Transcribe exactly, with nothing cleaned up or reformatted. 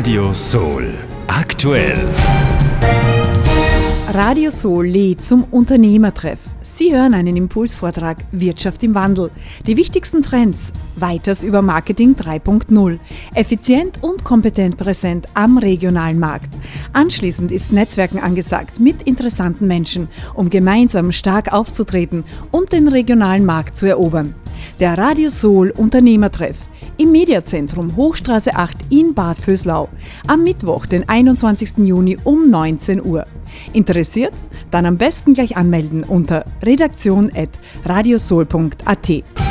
Radio Soul. Aktuell. Radio Soul lädt zum Unternehmertreff. Sie hören einen Impulsvortrag Wirtschaft im Wandel. Die wichtigsten Trends, weiters über Marketing drei Punkt null. Effizient und kompetent präsent am regionalen Markt. Anschließend ist Netzwerken angesagt mit interessanten Menschen, um gemeinsam stark aufzutreten und den regionalen Markt zu erobern. Der Radio Soul Unternehmertreff im Mediazentrum Hochstraße acht in Bad Vöslau am Mittwoch, den einundzwanzigsten Juni um neunzehn Uhr. Interessiert? Dann am besten gleich anmelden unter redaktion at radiosoul punkt at.